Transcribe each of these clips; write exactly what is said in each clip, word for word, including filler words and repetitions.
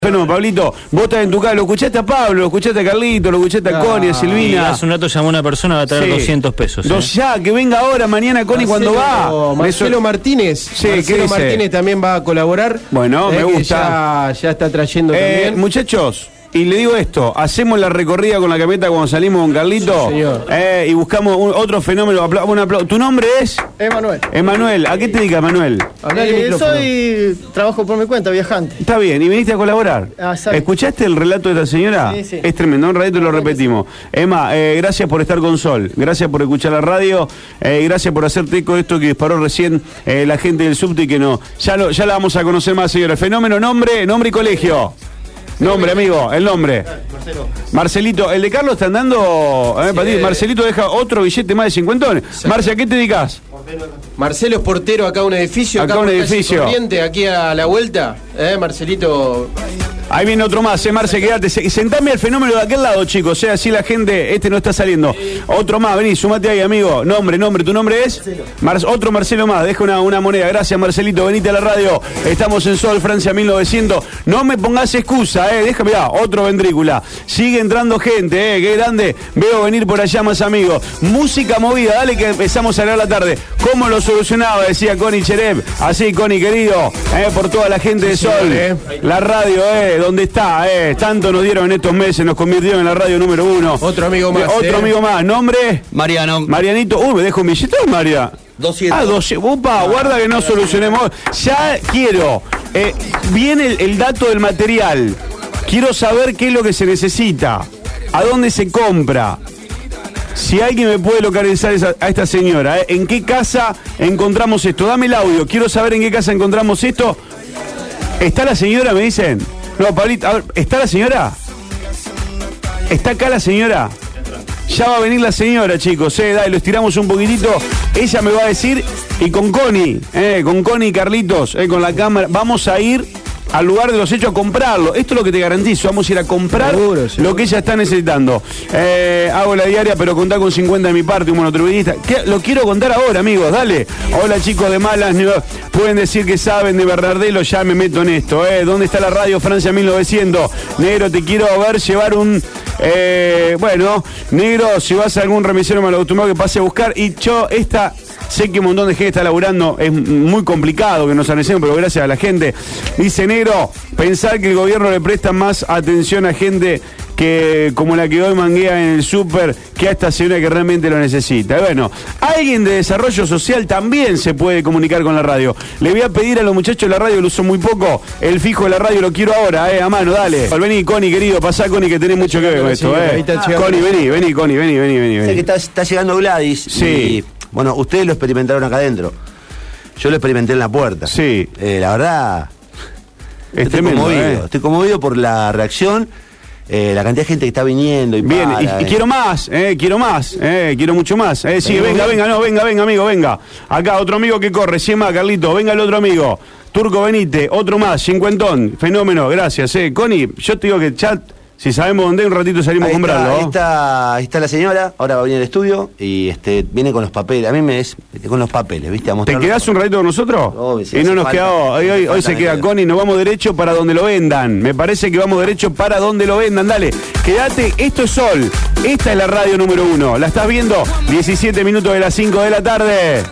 Bueno, Pablito, vos estás en tu casa, lo escuchaste a Pablo, lo escuchaste a Carlito, lo escuchaste a Connie, a Silvina. Hace un rato llamó una persona, va a traer sí. doscientos pesos. Dos, ¿eh? Ya, que venga ahora, mañana Connie cuando va. Marcelo Martínez. Sí, Marcelo Martínez también va a colaborar. Bueno, eh, me gusta. Ya, ya está trayendo eh, también. Muchachos. Y le digo esto, hacemos la recorrida con la camioneta cuando salimos con Carlito, sí, eh, y buscamos un, otro fenómeno. Apla un apla ¿Tu nombre es? Emanuel. Emanuel, ¿a qué te dedicas, Manuel? Eh, soy, trabajo por mi cuenta, viajante. Está bien, ¿y viniste a colaborar? Ah, ¿Escuchaste el relato de esta señora? Sí, sí. Es tremendo, un ratito lo repetimos. Emma, eh, gracias por estar con Sol, gracias por escuchar la radio, eh, gracias por hacerte eco de esto que disparó recién eh, la gente del subte y que no. Ya, lo, ya la vamos a conocer más, señora. Fenómeno, nombre, nombre y colegio. Nombre, amigo, el nombre. Marcelo. Marcelito, el de Carlos está andando. Eh, sí. Marcelito deja otro billete más de cincuentones. Marce, ¿a qué te dedicas? Marcelo es portero acá a un edificio. Acá, acá un edificio. Corriente, aquí a la vuelta. Eh, Marcelito. Ahí viene otro más, eh, Marce, quédate. Sentame al fenómeno de aquel lado, chicos. O sea, así la gente, este no está saliendo. Otro más, vení, sumate ahí, amigo. Nombre, nombre, ¿tu nombre es? Mar otro Marcelo más, deja una, una moneda. Gracias, Marcelito, venite a la radio. Estamos en Sol, Francia mil novecientos. No me pongas excusa, eh. Déjame, mirá, otro ventrícula. Sigue entrando gente, eh. Qué grande. Veo venir por allá más amigos. Música movida, dale que empezamos a leer la tarde. ¿Cómo lo solucionaba? Decía Connie Cherep. Así, Connie, querido, eh, por toda la gente de Sol. La radio, eh. ¿Dónde está? Eh? Tanto nos dieron en estos meses, nos convirtieron en la radio número uno. Otro amigo más. Otro eh. amigo más. ¿Nombre? Mariano. Marianito. Uy, me dejo un billete, María. doscientos. Ah, doscientos. Upa, guarda que no solucionemos. Ya quiero. Eh, viene el, el dato del material. Quiero saber qué es lo que se necesita. ¿A dónde se compra? Si alguien me puede localizar esa, a esta señora, ¿eh? ¿En qué casa encontramos esto? Dame el audio. Quiero saber en qué casa encontramos esto. ¿Está la señora? Me dicen. No, Pablito, a ver, ¿está la señora? ¿Está acá la señora? Ya va a venir la señora, chicos, eh, dale, lo estiramos un poquitito. Ella me va a decir, y con Connie, eh, con Connie y Carlitos, eh, con la cámara, vamos a ir al lugar de los hechos a comprarlo. Esto es lo que te garantizo, vamos a ir a comprar seguro, seguro. Lo que ella está necesitando. Eh, hago la diaria, pero contá con cincuenta de mi parte, un monotribunista. Lo quiero contar ahora, amigos, dale. Hola, chicos de Malas, pueden decir que saben de Bernardelo, ya me meto en esto. Eh. ¿Dónde está la radio Francia mil novecientos? Negro, te quiero ver llevar un... Eh, bueno, negro, si vas a algún remisero mal automóvil que pase a buscar. Y yo, esta... Sé que un montón de gente está laburando, es muy complicado que nos analicemos, pero gracias a la gente. Dice Negro, pensar que el gobierno le presta más atención a gente que como la que hoy manguea en el súper que a esta señora que realmente lo necesita. Bueno, alguien de desarrollo social también se puede comunicar con la radio. Le voy a pedir a los muchachos de la radio, lo uso muy poco, el fijo de la radio lo quiero ahora, eh, a mano, dale. Vení, Connie, querido, pasá, Connie, que tenés mucho que ver con esto, eh. Connie, vení, vení, Connie, vení, vení, vení. Sé que está, está llegando Gladys. Sí. Y, bueno, ustedes lo experimentaron acá adentro. Yo lo experimenté en la puerta. Sí. Eh, la verdad, es estoy tremendo, conmovido. Eh. Estoy conmovido por la reacción, eh, la cantidad de gente que está viniendo. Y bien, para, y, eh. y quiero más, eh, quiero más, eh, quiero mucho más. Eh, sí, venga, venga, no, venga, venga, amigo, venga. Acá, otro amigo que corre, cien más, Carlito, venga el otro amigo. Turco Benite, otro más, cincuentón, fenómeno, gracias, eh. Connie, yo te digo que ya... Si sabemos dónde, un ratito salimos ahí a comprarlo. Está, ahí, está, ahí está la señora, ahora va a venir al estudio y este viene con los papeles. A mí me es con los papeles, ¿viste? A ¿Te quedás un ratito con nosotros? Oh, sí, y no nos falta, queda. Hoy, hoy, hoy se queda Connie, nos vamos derecho para donde lo vendan. Me parece que vamos derecho para donde lo vendan. Dale, quédate, esto es Sol. Esta es la radio número uno. ¿La estás viendo? diecisiete minutos de las cinco de la tarde.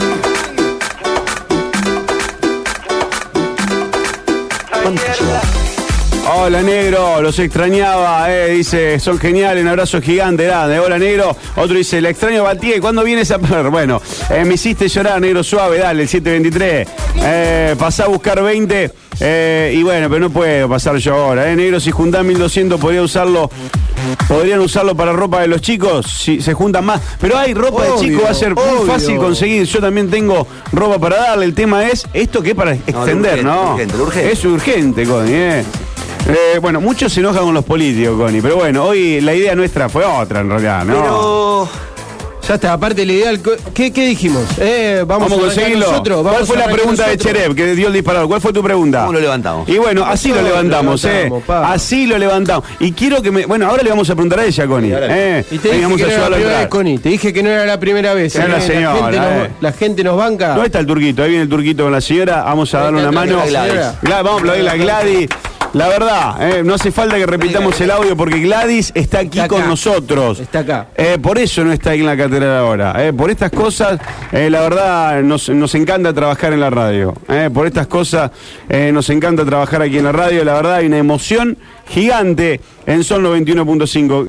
Hola, negro, los extrañaba, eh, dice, son geniales, un abrazo gigante, grande. Hola, negro. Otro dice, le extraño a Batié, ¿cuándo viene esa perra? Bueno, eh, me hiciste llorar, negro suave, dale, el siete veintitrés. Eh, pasá a buscar veinte, eh, y bueno, pero no puedo pasar yo ahora, eh, negro, si juntás mil doscientos podría usarlo, podrían usarlo para ropa de los chicos, si se juntan más. Pero hay ropa obvio, de chicos, va a ser obvio. Muy fácil conseguir, yo también tengo ropa para darle, el tema es, esto que es para extender, ¿no? Urgente, urgente. Es urgente, Connie, eh. Eh, bueno, muchos se enojan con los políticos, Connie, pero bueno, hoy la idea nuestra fue otra en realidad, ¿no? Pero... Ya está, aparte la idea, ¿qué, qué dijimos? Eh, vamos, vamos a conseguirlo. Nosotros, vamos ¿Cuál fue la pregunta nosotros? de Cherep que dio el disparador? ¿Cuál fue tu pregunta? ¿Cómo lo levantamos? Y bueno, así lo levantamos, lo levantamos, eh. Pa. Así lo levantamos. Y quiero que me... Bueno, ahora le vamos a preguntar a ella, Connie. Eh. Y te dije que no era la primera vez, Connie. Te dije que no era la primera vez. Era la señora. La gente, eh. nos, la gente nos banca. ¿Dónde está el turquito? Ahí viene el turquito con la señora. Vamos a darle una mano. Gladys. Gladys. Vamos a aplaudir a Gladys. La verdad, eh, no hace falta que repitamos el audio porque Gladys está aquí Está con acá. nosotros. Está acá. Eh, por eso no está ahí en la catedral ahora. Eh, por estas cosas, eh, la verdad, nos, nos encanta trabajar en la radio. Eh, por estas cosas, eh, nos encanta trabajar aquí en la radio. La verdad, hay una emoción gigante en Sol noventa y uno punto cinco.